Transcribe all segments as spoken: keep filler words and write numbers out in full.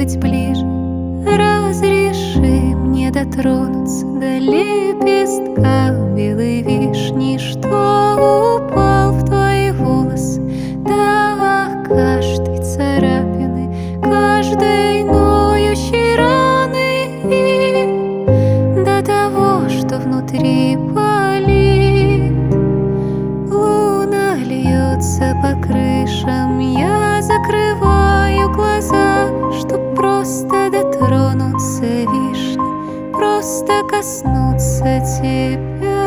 быть ближе. Разреши мне дотронуться до лепестка белой вишни, что упал в твои волосы, до каждой царапины, каждой ноющей раны, и до того, что внутри болит. Луна льется по крышам, я закрываю глаза, чтоб просто дотронуться вишни, просто коснуться тебя.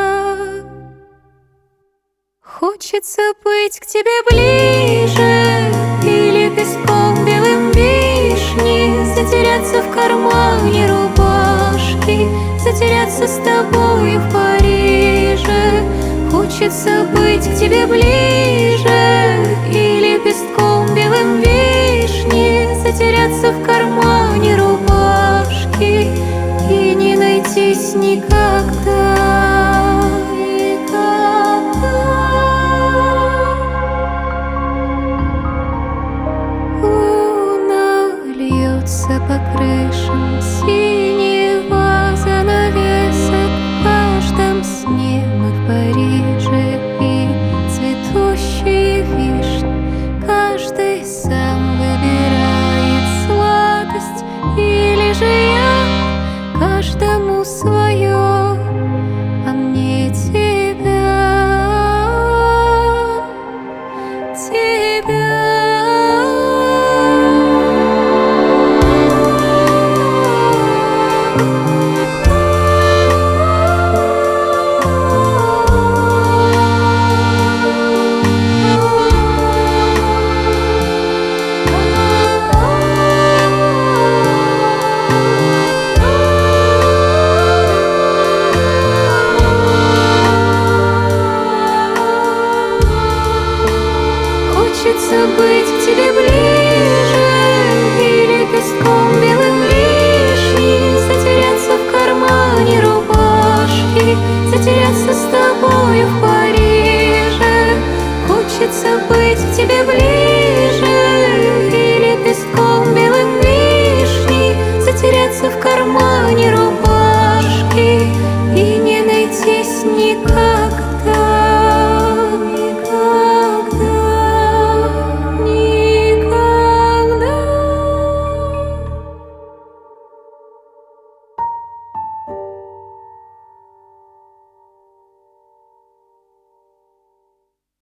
Хочется быть к тебе ближе, и лепестком белым вишни затеряться в кармане рубашки, затеряться с тобой в Париже. Хочется быть к тебе ближе, и лепестком белым вишни затеряться в кармане рубашки и не найтись никогда, никогда. Луна льется по крышам, синего занавеса, в каждом сне мы в Париже, и цветущие вишни каждый сам выбирает сладость, или же я каждому свое, а мне тебя, тебя. Хочется быть к тебе ближе, и лепестком белым вишни затеряться в кармане рубашки, затеряться с тобою в Париже. Хочется быть к тебе ближе, и лепестком белым вишни затеряться в кармане рубашки и не найтись никак.